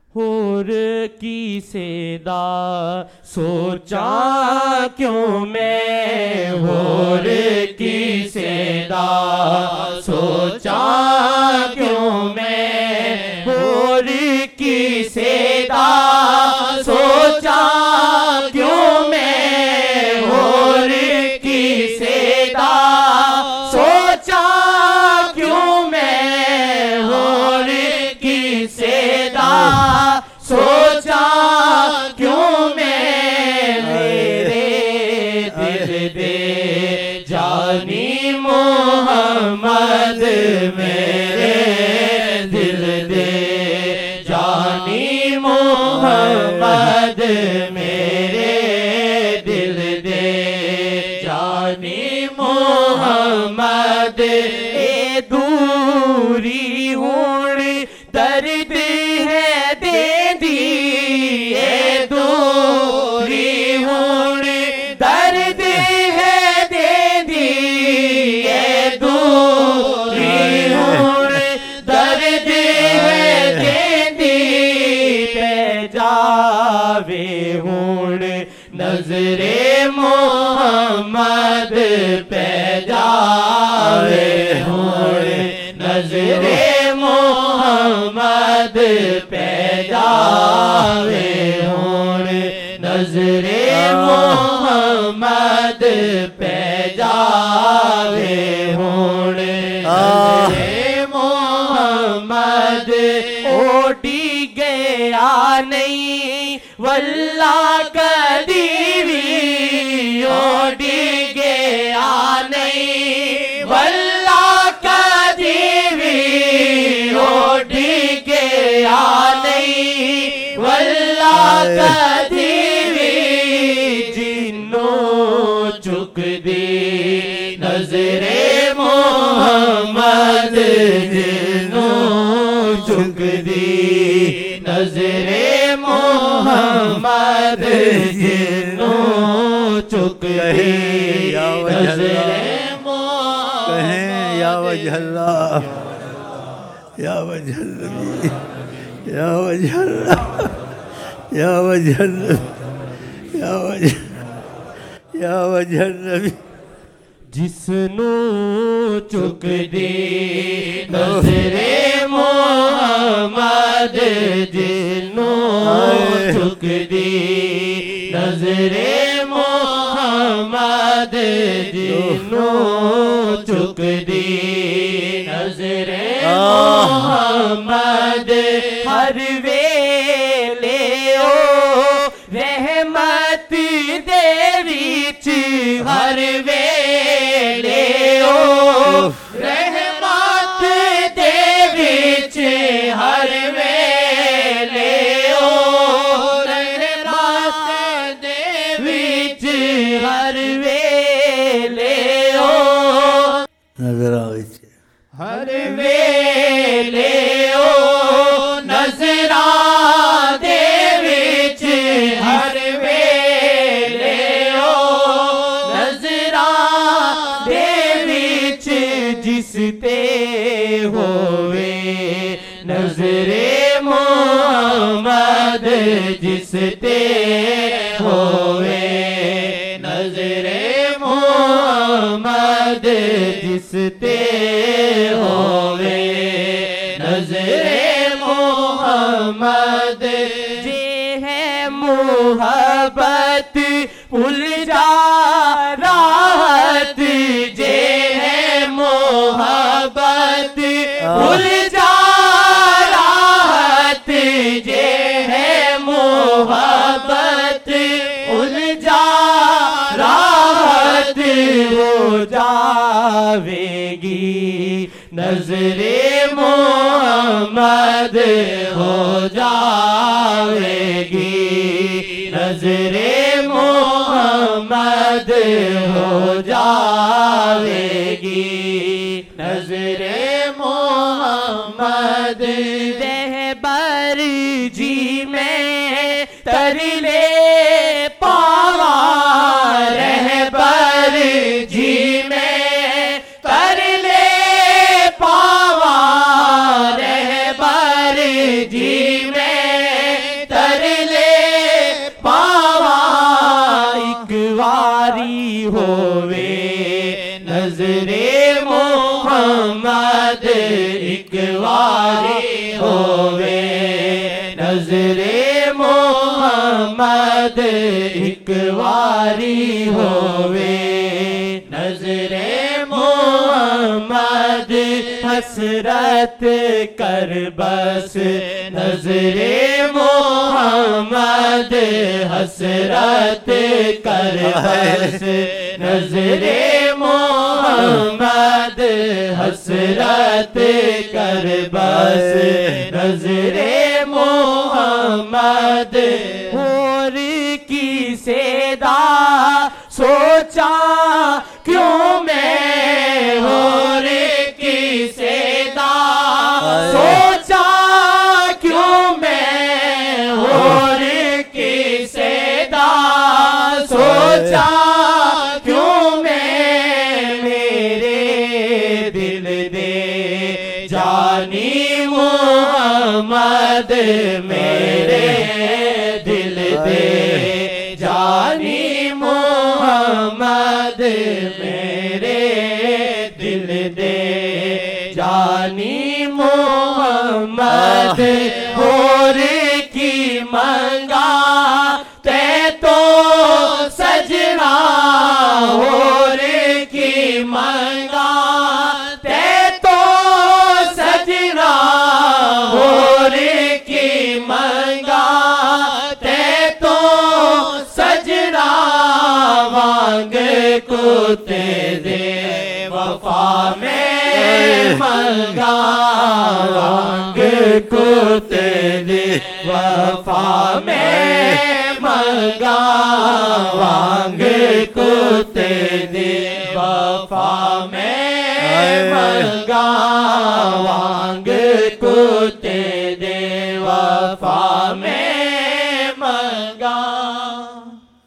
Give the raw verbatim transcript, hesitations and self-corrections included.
होर की सेदा सोचा क्यों मैं, होर की सेदा सोचा क्यों मैं, होर की सेदा सोचा क्यों मैं, होर की सेदा सोचा क्यों मैं, होर की सेदा सोचा क्यों मैं, मेरे दिल दे जानी मोहम्मद, मेरे दिल दे जानी मोहम्मद, मेरे दिल दे जानी मोहम्मद, ए दूरी हुण दर्द है दे दी, ए दूरी हुण दर्द है दे दी, ए दूरी हुण दर्द है दे दी, पे जावे हुण नजरे मोहम्मद, पे जावे हुण नजरे मोहम्मद, पे जावे हुण नजरे मोहम्मद, पे जावे हुण नजरे मोहम्मद, ओटी गया नहीं वल्ला कदी भी, ओटी गया नहीं वल्ला कदी भी, ओटी गया नहीं वल्ला कदी भी, जिन्नों चुक दी नजरे मोहम्मद, जिन्नों चुक दी नजरे मोहम्मद, जिन्नों चुक दी नजरे मोहम्मद, कहें या वजहल्लाह या वजहल्लाह या वजहल्लाह या वजहल्लाह या वजह या वजहल्लाह, जिसनू चुक दी नजरे मोहम्मद, जिन्नू चुक दी नजरे मोहम्मद, जिन्नू चुक दी नजरे मोहम्मद, हर वेले ओ रहमत दे विच, हर वेले ओ रहमत दे विच, हर वेले ओ रहमत दे विच, हर वेले ओ नजरा विच, हर वेले ओ नजरा दे विच, हर वेले ओ नजरा दे विच, जिस ते होवे नजरे मोहम्मद, जिस ते होवे नजरे मोहम्मद, जिस ते होवे नजरे मोहम्मद, जे है मोहब्बत भूल जा राहत, जे है मोहब्बत भूल जा राहत, जे है मोहब्बत भूल जा राहत, हो जावेगी नजरे मोहम्मद, हो जावेगी नजरे मोहम्मद, हो जावेगी नजरे मोहम्मद, रहबर जी में तरले पावा, रहबर जी में तरले पावा, रहबर जी में नजरे मोहम्मद एक वारी होवे, नजरे मोहम्मद हसरत कर बस, नजरे मोहम्मद हसरत कर बस, नजरे मोहम्मद हसरत कर बस, नजरे मोहम्मद और की सेदा सोचा क्यों मैं, और की सेदा सोचा क्यों मैं, और की सेदा सोचा क्यों मैं, मेरे दिल दे जानी मोहम्मद, मेरे दिल दे जानी मोहम्मद, मेरे दिल दे जानी मोहम्मद, और की मंगा ते तो सजना, और की मंगा ते तो सजना, और की मंगा ते तो सजना, वांग कुते दे वफा में मंगा, वांग कुते दे वफा में मंगा, वांग कुते दे वफा में मंगा, वांग कुते दे वफा में